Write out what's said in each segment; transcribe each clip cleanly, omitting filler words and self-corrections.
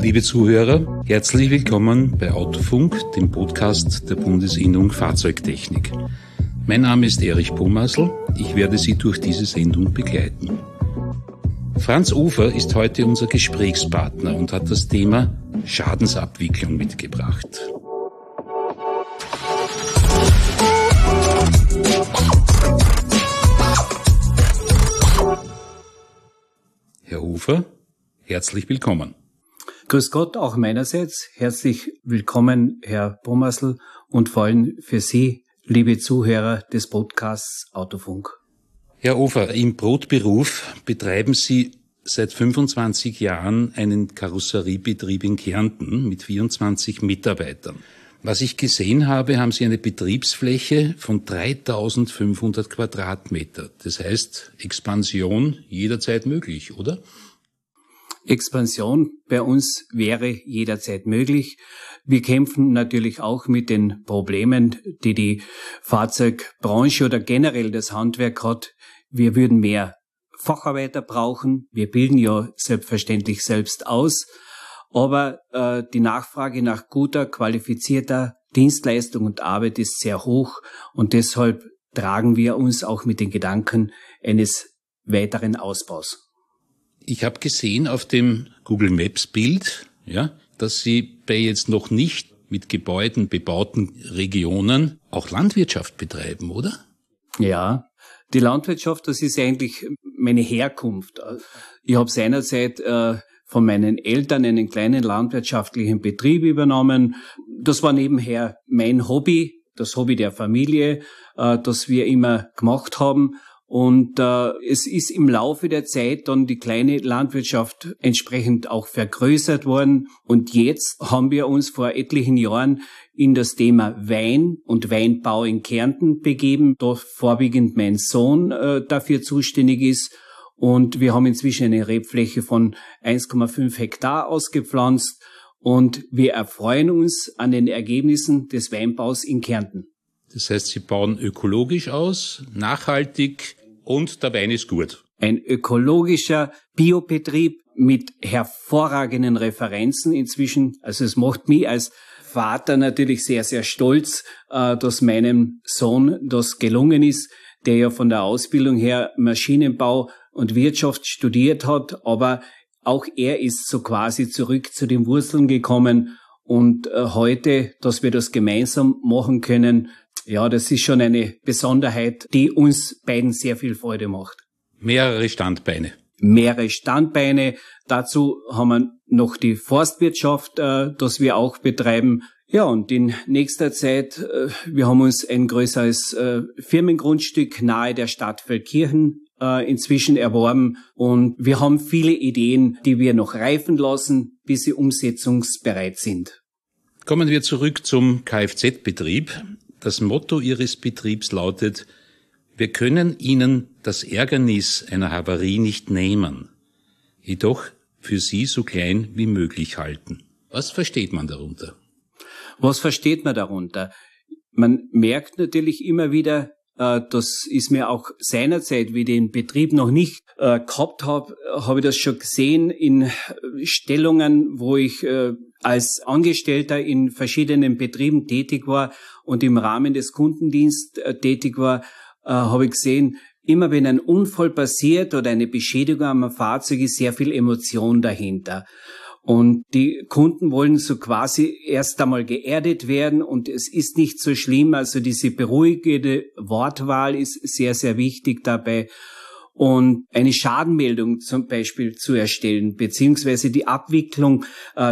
Liebe Zuhörer, herzlich willkommen bei Autofunk, dem Podcast der Bundesinnung Fahrzeugtechnik. Mein Name ist Erich Pomasl, ich werde Sie durch diese Sendung begleiten. Franz Ufer ist heute unser Gesprächspartner und hat das Thema Schadensabwicklung mitgebracht. Herr Ufer, herzlich willkommen. Grüß Gott, auch meinerseits. Herzlich willkommen, Herr Pomasl, und vor allem für Sie, liebe Zuhörer des Podcasts Autofunk. Herr Ufer, im Brotberuf betreiben Sie seit 25 Jahren einen Karosseriebetrieb in Kärnten mit 24 Mitarbeitern. Was ich gesehen habe, haben Sie eine Betriebsfläche von 3500 Quadratmeter. Das heißt, Expansion jederzeit möglich, oder? Expansion bei uns wäre jederzeit möglich. Wir kämpfen natürlich auch mit den Problemen, die die Fahrzeugbranche oder generell das Handwerk hat. Wir würden mehr Facharbeiter brauchen. Wir bilden ja selbstverständlich selbst aus. Aber die Nachfrage nach guter, qualifizierter Dienstleistung und Arbeit ist sehr hoch. Und deshalb tragen wir uns auch mit den Gedanken eines weiteren Ausbaus. Ich habe gesehen auf dem Google Maps Bild, dass Sie bei jetzt noch nicht mit Gebäuden bebauten Regionen auch Landwirtschaft betreiben, oder? Ja, die Landwirtschaft, das ist eigentlich meine Herkunft. Ich habe seinerzeit von meinen Eltern einen kleinen landwirtschaftlichen Betrieb übernommen. Das war nebenher mein Hobby, das Hobby der Familie, das wir immer gemacht haben. Und es ist im Laufe der Zeit dann die kleine Landwirtschaft entsprechend auch vergrößert worden. Und jetzt haben wir uns vor etlichen Jahren in das Thema Wein und Weinbau in Kärnten begeben, da vorwiegend mein Sohn dafür zuständig ist. Und wir haben inzwischen eine Rebfläche von 1,5 Hektar ausgepflanzt. Und wir erfreuen uns an den Ergebnissen des Weinbaus in Kärnten. Das heißt, Sie bauen ökologisch aus, nachhaltig und der Wein ist gut. Ein ökologischer Biobetrieb mit hervorragenden Referenzen inzwischen. Also es macht mich als Vater natürlich sehr, sehr stolz, dass meinem Sohn das gelungen ist, der ja von der Ausbildung her Maschinenbau und Wirtschaft studiert hat. Aber auch er ist so quasi zurück zu den Wurzeln gekommen. Und heute, dass wir das gemeinsam machen können, ja, das ist schon eine Besonderheit, die uns beiden sehr viel Freude macht. Mehrere Standbeine. Mehrere Standbeine. Dazu haben wir noch die Forstwirtschaft, das wir auch betreiben. Ja, und in nächster Zeit, wir haben uns ein größeres Firmengrundstück nahe der Stadt Feldkirchen inzwischen erworben. Und wir haben viele Ideen, die wir noch reifen lassen, bis sie umsetzungsbereit sind. Kommen wir zurück zum Kfz-Betrieb. Das Motto Ihres Betriebs lautet: Wir können Ihnen das Ärgernis einer Havarie nicht nehmen, jedoch für Sie so klein wie möglich halten. Was versteht man darunter? Was versteht man darunter? Man merkt natürlich immer wieder, das ist mir auch seinerzeit, wie ich den Betrieb noch nicht gehabt habe ich das schon gesehen in Stellungen, wo ich als Angestellter in verschiedenen Betrieben tätig war und im Rahmen des Kundendienstes tätig war, habe ich gesehen, immer wenn ein Unfall passiert oder eine Beschädigung am Fahrzeug, ist sehr viel Emotion dahinter. Und die Kunden wollen so quasi erst einmal geerdet werden und es ist nicht so schlimm. Also diese beruhigende Wortwahl ist sehr, sehr wichtig dabei. Und eine Schadenmeldung zum Beispiel zu erstellen, beziehungsweise die Abwicklung,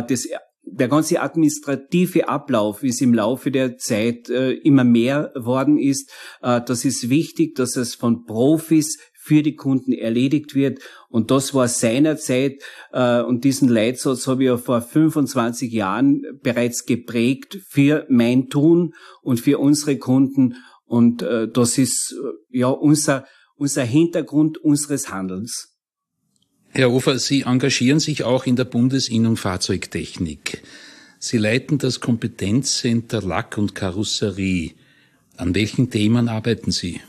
der ganze administrative Ablauf, wie es im Laufe der Zeit immer mehr worden ist, das ist wichtig, dass es von Profis für die Kunden erledigt wird. Und das war seinerzeit, und diesen Leitsatz habe ich ja vor 25 Jahren bereits geprägt für mein Tun und für unsere Kunden. Und das ist ja unser Hintergrund unseres Handelns. Herr Ufer, Sie engagieren sich auch in der Bundesinnung Fahrzeugtechnik. Sie leiten das Kompetenzcenter Lack und Karosserie. An welchen Themen arbeiten Sie?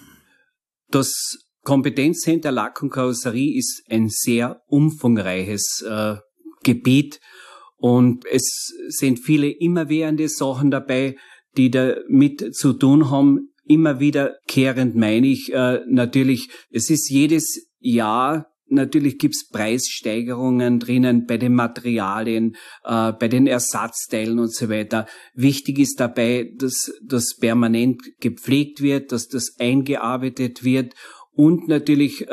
Das Kompetenzcenter Lack und Karosserie ist ein sehr umfangreiches Gebiet Und es sind viele immerwährende Sachen dabei, die damit zu tun haben. Immer wiederkehrend meine ich natürlich, es ist jedes Jahr, natürlich gibt's Preissteigerungen drinnen bei den Materialien, bei den Ersatzteilen und so weiter. Wichtig ist dabei, dass das permanent gepflegt wird, dass das eingearbeitet wird und natürlich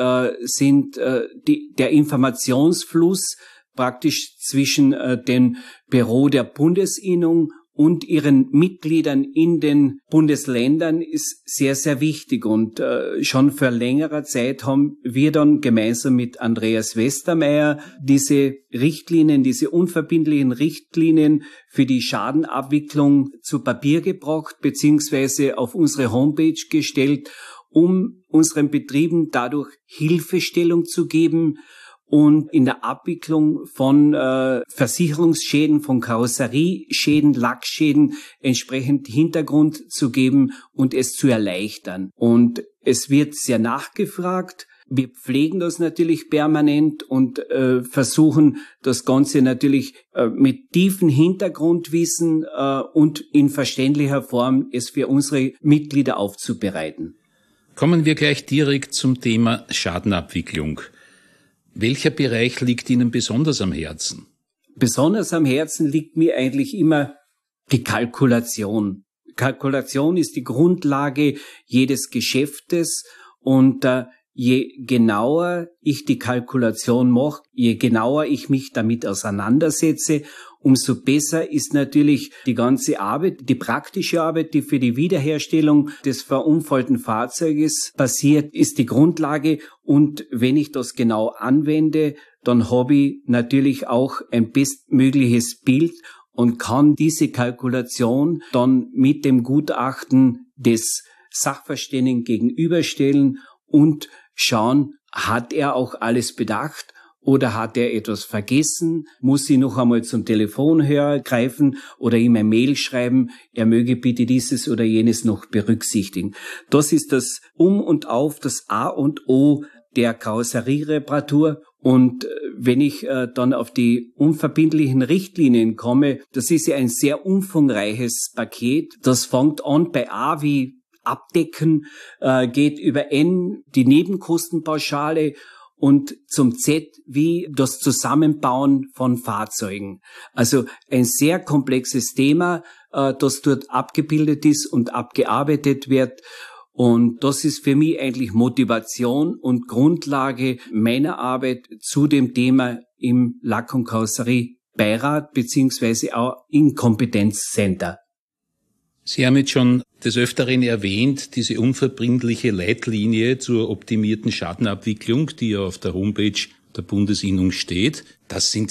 der Informationsfluss praktisch zwischen dem Büro der Bundesinnung und ihren Mitgliedern in den Bundesländern ist sehr, sehr wichtig. Und schon vor längerer Zeit haben wir dann gemeinsam mit Andreas Westermeier diese Richtlinien, diese unverbindlichen Richtlinien für die Schadenabwicklung zu Papier gebracht, beziehungsweise auf unsere Homepage gestellt, um unseren Betrieben dadurch Hilfestellung zu geben und in der Abwicklung von Versicherungsschäden, von Karosserieschäden, Lackschäden entsprechend Hintergrund zu geben und es zu erleichtern. Und es wird sehr nachgefragt. Wir pflegen das natürlich permanent und versuchen das Ganze natürlich mit tiefen Hintergrundwissen und in verständlicher Form es für unsere Mitglieder aufzubereiten. Kommen wir gleich direkt zum Thema Schadenabwicklung. Welcher Bereich liegt Ihnen besonders am Herzen? Besonders am Herzen liegt mir eigentlich immer die Kalkulation. Kalkulation ist die Grundlage jedes Geschäftes und je genauer ich die Kalkulation mache, je genauer ich mich damit auseinandersetze, umso besser ist natürlich die ganze Arbeit, die praktische Arbeit, die für die Wiederherstellung des verunfallten Fahrzeuges passiert, ist die Grundlage. Und wenn ich das genau anwende, dann habe ich natürlich auch ein bestmögliches Bild und kann diese Kalkulation dann mit dem Gutachten des Sachverständigen gegenüberstellen und schauen, hat er auch alles bedacht? Oder hat er etwas vergessen? Muss ich noch einmal zum Telefonhörer greifen oder ihm eine Mail schreiben, er möge bitte dieses oder jenes noch berücksichtigen. Das ist das und Auf, das A und O der Karosseriereparatur. Und wenn ich dann auf die unverbindlichen Richtlinien komme, das ist ja ein sehr umfangreiches Paket. Das fängt an bei A wie Abdecken, geht über N die Nebenkostenpauschale und zum Z wie das Zusammenbauen von Fahrzeugen. Also ein sehr komplexes Thema, das dort abgebildet ist und abgearbeitet wird. Und das ist für mich eigentlich Motivation und Grundlage meiner Arbeit zu dem Thema im Lack- und Karosseriebeirat beziehungsweise auch im Kompetenzcenter. Sie haben jetzt schon des Öfteren erwähnt, diese unverbindliche Leitlinie zur optimierten Schadenabwicklung, die ja auf der Homepage der Bundesinnung steht. Das sind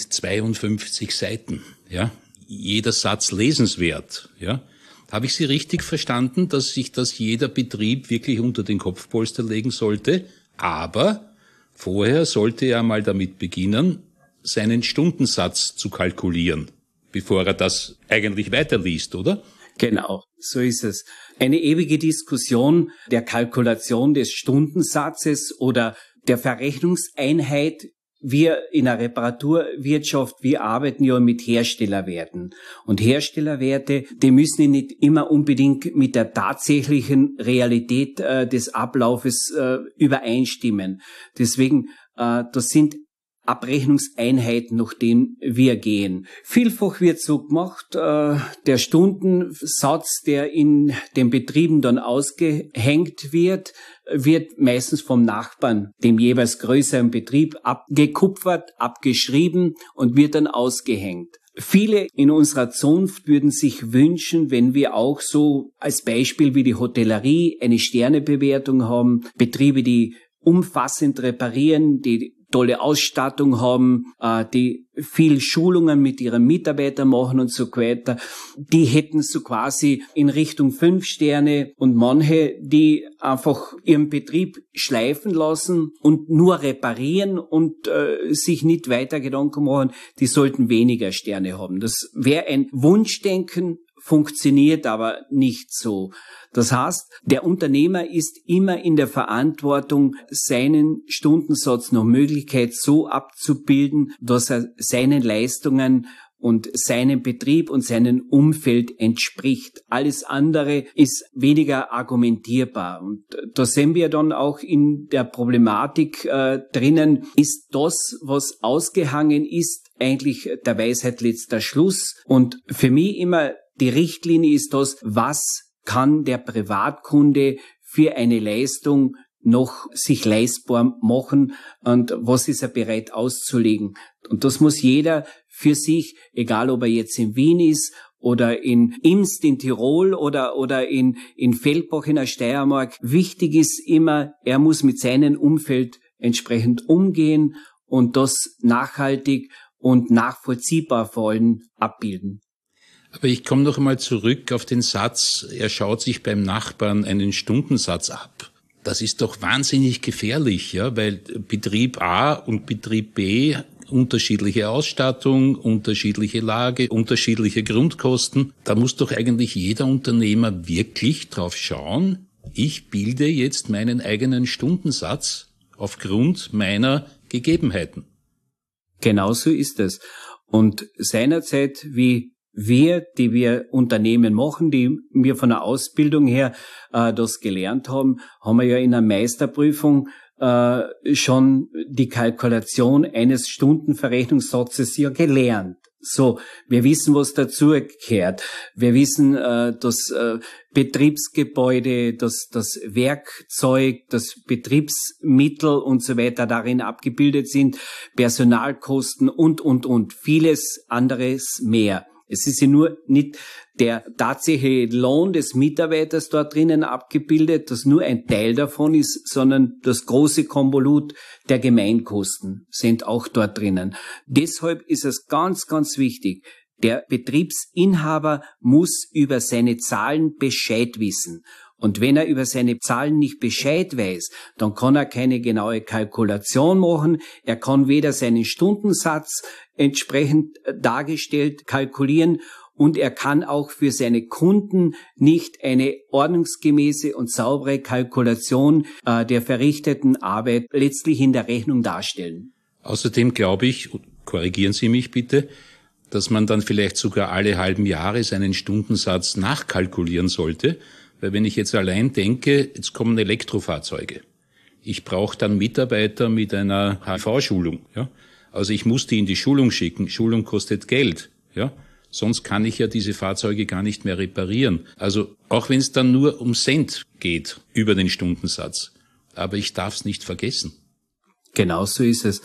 52 Seiten, ja. Jeder Satz lesenswert, ja. Habe ich Sie richtig verstanden, dass sich das jeder Betrieb wirklich unter den Kopfpolster legen sollte? Aber vorher sollte er mal damit beginnen, seinen Stundensatz zu kalkulieren, bevor er das eigentlich weiterliest, oder? Genau, so ist es. Eine ewige Diskussion der Kalkulation des Stundensatzes oder der Verrechnungseinheit. Wir in der Reparaturwirtschaft, wir arbeiten ja mit Herstellerwerten. Und Herstellerwerte, die müssen nicht immer unbedingt mit der tatsächlichen Realität des Ablaufes übereinstimmen. Deswegen, das sind Abrechnungseinheiten, nach denen wir gehen. Vielfach wird so gemacht, der Stundensatz, der in den Betrieben dann ausgehängt wird meistens vom Nachbarn, dem jeweils größeren Betrieb, abgekupfert, abgeschrieben und wird dann ausgehängt. Viele in unserer Zunft würden sich wünschen, wenn wir auch so als Beispiel wie die Hotellerie eine Sternebewertung haben, Betriebe, die umfassend reparieren, die tolle Ausstattung haben, die viel Schulungen mit ihren Mitarbeitern machen und so weiter. Die hätten so quasi in Richtung 5 Sterne und manche, die einfach ihren Betrieb schleifen lassen und nur reparieren und sich nicht weiter Gedanken machen, die sollten weniger Sterne haben. Das wäre ein Wunschdenken, funktioniert aber nicht so. Das heißt, der Unternehmer ist immer in der Verantwortung, seinen Stundensatz nach Möglichkeit so abzubilden, dass er seinen Leistungen und seinem Betrieb und seinem Umfeld entspricht. Alles andere ist weniger argumentierbar. Und da sehen wir dann auch in der Problematik drinnen, ist das, was ausgehangen ist, eigentlich der Weisheit letzter Schluss. Und für mich immer die Richtlinie ist das, was kann der Privatkunde für eine Leistung noch sich leistbar machen und was ist er bereit auszulegen. Und das muss jeder für sich, egal ob er jetzt in Wien ist oder in Imst in Tirol oder in Feldbach in der Steiermark, wichtig ist immer, er muss mit seinem Umfeld entsprechend umgehen und das nachhaltig und nachvollziehbar vor allem abbilden. Aber ich komme noch einmal zurück auf den Satz, er schaut sich beim Nachbarn einen Stundensatz ab. Das ist doch wahnsinnig gefährlich, ja, weil Betrieb A und Betrieb B unterschiedliche Ausstattung, unterschiedliche Lage, unterschiedliche Grundkosten. Da muss doch eigentlich jeder Unternehmer wirklich drauf schauen, ich bilde jetzt meinen eigenen Stundensatz aufgrund meiner Gegebenheiten. Genauso ist es. Und seinerzeit, wie die wir Unternehmen machen, die wir von der Ausbildung her das gelernt haben, haben wir ja in der Meisterprüfung schon die Kalkulation eines Stundenverrechnungssatzes ja gelernt. So, wir wissen, was dazu gehört. Wir wissen, das Betriebsgebäude, das Werkzeug, das Betriebsmittel und so weiter darin abgebildet sind, Personalkosten und vieles anderes mehr. Es ist ja nur nicht der tatsächliche Lohn des Mitarbeiters dort drinnen abgebildet, das nur ein Teil davon ist, sondern das große Konvolut der Gemeinkosten sind auch dort drinnen. Deshalb ist es ganz, ganz wichtig, der Betriebsinhaber muss über seine Zahlen Bescheid wissen. Und wenn er über seine Zahlen nicht Bescheid weiß, dann kann er keine genaue Kalkulation machen. Er kann weder seinen Stundensatz entsprechend dargestellt kalkulieren und er kann auch für seine Kunden nicht eine ordnungsgemäße und saubere Kalkulation der verrichteten Arbeit letztlich in der Rechnung darstellen. Außerdem glaube ich, korrigieren Sie mich bitte, dass man dann vielleicht sogar alle halben Jahre seinen Stundensatz nachkalkulieren sollte. Weil wenn ich jetzt allein denke, jetzt kommen Elektrofahrzeuge. Ich brauche dann Mitarbeiter mit einer HV-Schulung. Ja? Also ich muss die in die Schulung schicken. Schulung kostet Geld. Ja? Sonst kann ich ja diese Fahrzeuge gar nicht mehr reparieren. Also auch wenn es dann nur um Cent geht über den Stundensatz. Aber ich darf es nicht vergessen. Genauso ist es.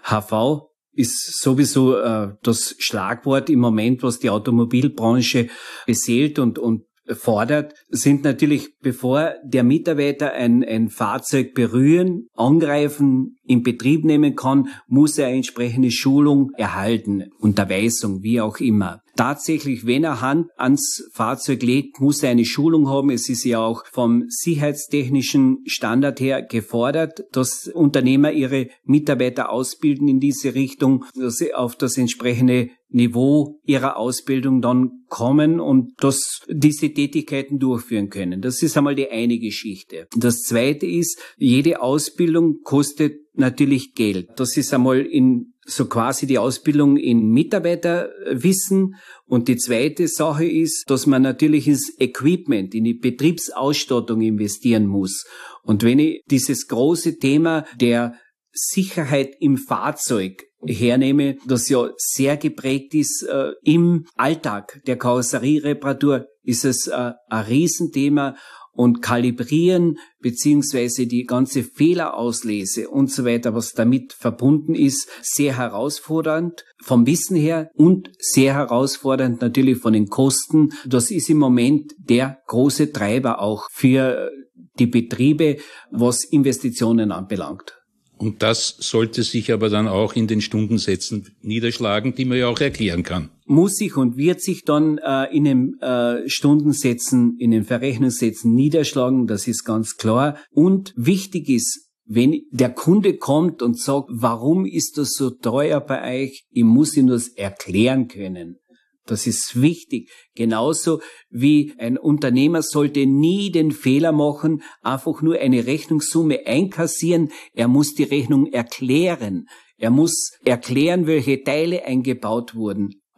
HV ist sowieso das Schlagwort im Moment, was die Automobilbranche beseelt und fordert, sind natürlich, bevor der Mitarbeiter ein Fahrzeug berühren, angreifen, in Betrieb nehmen kann, muss er eine entsprechende Schulung erhalten, Unterweisung, wie auch immer. Tatsächlich, wenn er Hand ans Fahrzeug legt, muss er eine Schulung haben. Es ist ja auch vom sicherheitstechnischen Standard her gefordert, dass Unternehmer ihre Mitarbeiter ausbilden in diese Richtung, dass sie auf das entsprechende Niveau ihrer Ausbildung dann kommen und dass diese Tätigkeiten durchführen können. Das ist einmal die eine Geschichte. Das zweite ist, jede Ausbildung kostet natürlich Geld. Das ist einmal so quasi die Ausbildung in Mitarbeiterwissen. Und die zweite Sache ist, dass man natürlich ins Equipment, in die Betriebsausstattung investieren muss. Und wenn ich dieses große Thema der Sicherheit im Fahrzeug hernehme, das ja sehr geprägt ist im Alltag der Karosseriereparatur, ist es ein Riesenthema. Und kalibrieren beziehungsweise die ganze Fehlerauslese und so weiter, was damit verbunden ist, sehr herausfordernd vom Wissen her und sehr herausfordernd natürlich von den Kosten. Das ist im Moment der große Treiber auch für die Betriebe, was Investitionen anbelangt. Und das sollte sich aber dann auch in den Stundensätzen niederschlagen, die man ja auch erklären kann. Muss sich und wird sich dann in den Stundensätzen, in den Verrechnungssätzen niederschlagen, das ist ganz klar. Und wichtig ist, wenn der Kunde kommt und sagt, warum ist das so teuer bei euch, ich muss ihm das erklären können. Das ist wichtig. Genauso wie ein Unternehmer sollte nie den Fehler machen, einfach nur eine Rechnungssumme einkassieren. Er muss die Rechnung erklären. Er muss erklären, welche Teile eingebaut wurden.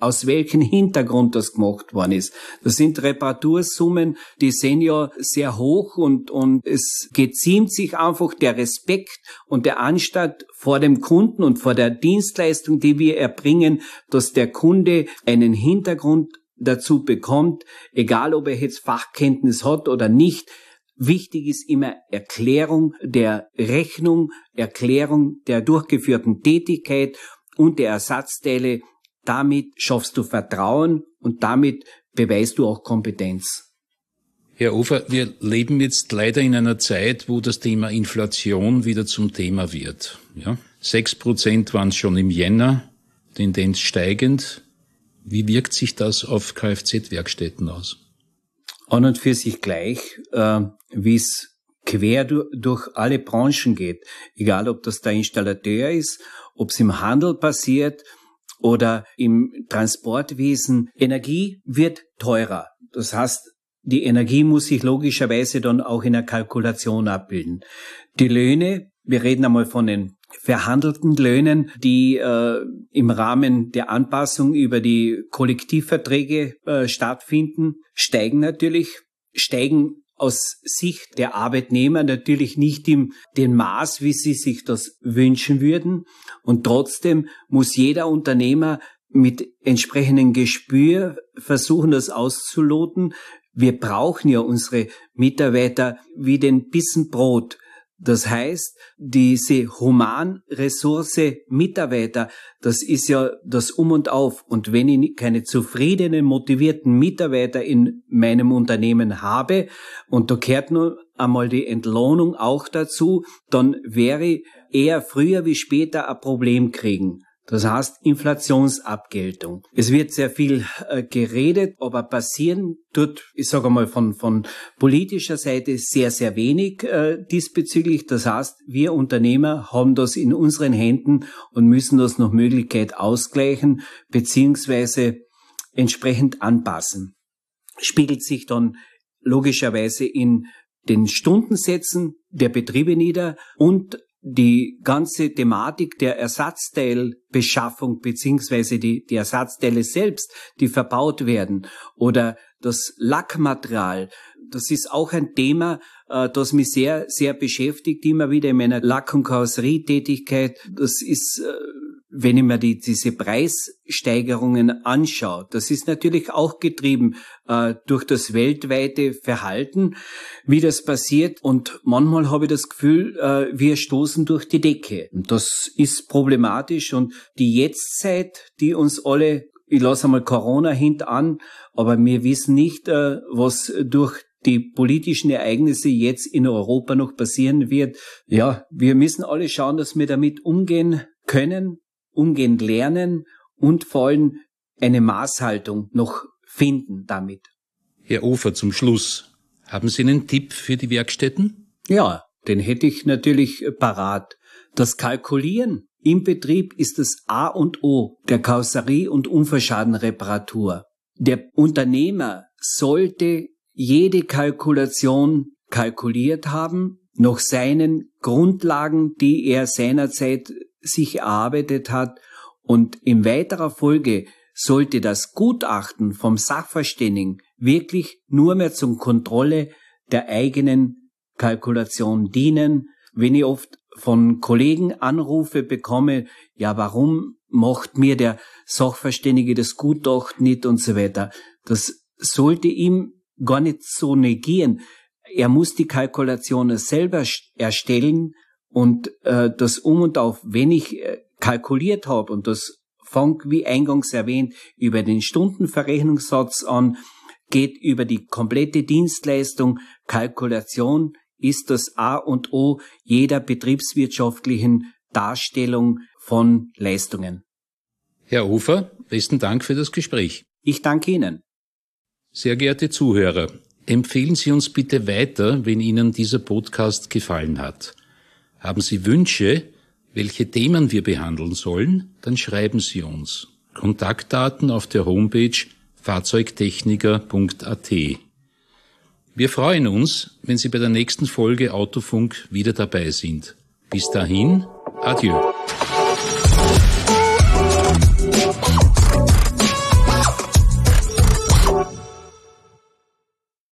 aus welchem Hintergrund das gemacht worden ist. Das sind Reparatursummen, die sind ja sehr hoch und es geziemt sich einfach der Respekt und der Anstand vor dem Kunden und vor der Dienstleistung, die wir erbringen, dass der Kunde einen Hintergrund dazu bekommt, egal ob er jetzt Fachkenntnis hat oder nicht. Wichtig ist immer Erklärung der Rechnung, Erklärung der durchgeführten Tätigkeit und der Ersatzteile. Damit schaffst du Vertrauen und damit beweist du auch Kompetenz. Herr Ofer, wir leben jetzt leider in einer Zeit, wo das Thema Inflation wieder zum Thema wird. Ja? 6% waren es schon im Jänner, Tendenz steigend. Wie wirkt sich das auf Kfz-Werkstätten aus? An und für sich gleich, wie es quer durch alle Branchen geht. Egal, ob das der Installateur ist, ob es im Handel passiert oder im Transportwesen. Energie wird teurer. Das heißt, die Energie muss sich logischerweise dann auch in der Kalkulation abbilden. Die Löhne, wir reden einmal von den verhandelten Löhnen, die im Rahmen der Anpassung über die Kollektivverträge stattfinden, steigen aus Sicht der Arbeitnehmer natürlich nicht in dem Maß, wie sie sich das wünschen würden. Und trotzdem muss jeder Unternehmer mit entsprechendem Gespür versuchen, das auszuloten. Wir brauchen ja unsere Mitarbeiter wie den Bissen Brot. Das heißt, diese Humanressource Mitarbeiter, das ist ja das Um und Auf. Und wenn ich keine zufriedenen, motivierten Mitarbeiter in meinem Unternehmen habe, und da gehört nur einmal die Entlohnung auch dazu, dann wäre ich eher früher wie später ein Problem kriegen. Das heißt Inflationsabgeltung. Es wird sehr viel geredet, aber passieren tut, ich sage mal von politischer Seite sehr, sehr wenig diesbezüglich. Das heißt, wir Unternehmer haben das in unseren Händen und müssen das nach Möglichkeit ausgleichen beziehungsweise entsprechend anpassen. Spiegelt sich dann logischerweise in den Stundensätzen der Betriebe nieder und die ganze Thematik der Ersatzteilbeschaffung beziehungsweise die Ersatzteile selbst, die verbaut werden, oder das Lackmaterial, das ist auch ein Thema, das mich sehr, sehr beschäftigt, immer wieder in meiner Lack- und Karosserietätigkeit. Das ist, wenn ich mir diese Preissteigerungen anschaue, das ist natürlich auch getrieben durch das weltweite Verhalten, wie das passiert. Und manchmal habe ich das Gefühl, wir stoßen durch die Decke. Und das ist problematisch. Und die Jetztzeit, die uns alle, ich lasse einmal Corona hintan, aber wir wissen nicht, was durch die politischen Ereignisse jetzt in Europa noch passieren wird. Ja, wir müssen alle schauen, dass wir damit umgehen können, umgehen lernen und vor allem eine Maßhaltung noch finden damit. Herr Ofer, zum Schluss, haben Sie einen Tipp für die Werkstätten? Ja, den hätte ich natürlich parat. Das Kalkulieren im Betrieb ist das A und O der Karosserie- und Unfallschadenreparatur. Der Unternehmer sollte jede Kalkulation kalkuliert haben, nach seinen Grundlagen, die er seinerzeit sich erarbeitet hat, und in weiterer Folge sollte das Gutachten vom Sachverständigen wirklich nur mehr zur Kontrolle der eigenen Kalkulation dienen. Wenn ich oft von Kollegen Anrufe bekomme, ja, warum macht mir der Sachverständige das Gutachten nicht und so weiter, das sollte ihm gar nicht so negieren. Er muss die Kalkulation selber erstellen und das Um und Auf, wenn ich kalkuliert habe, und das fängt, wie eingangs erwähnt, über den Stundenverrechnungssatz an, geht über die komplette Dienstleistung. Kalkulation ist das A und O jeder betriebswirtschaftlichen Darstellung von Leistungen. Herr Ofer, besten Dank für das Gespräch. Ich danke Ihnen. Sehr geehrte Zuhörer, empfehlen Sie uns bitte weiter, wenn Ihnen dieser Podcast gefallen hat. Haben Sie Wünsche, welche Themen wir behandeln sollen? Dann schreiben Sie uns. Kontaktdaten auf der Homepage fahrzeugtechniker.at. Wir freuen uns, wenn Sie bei der nächsten Folge Autofunk wieder dabei sind. Bis dahin, adieu.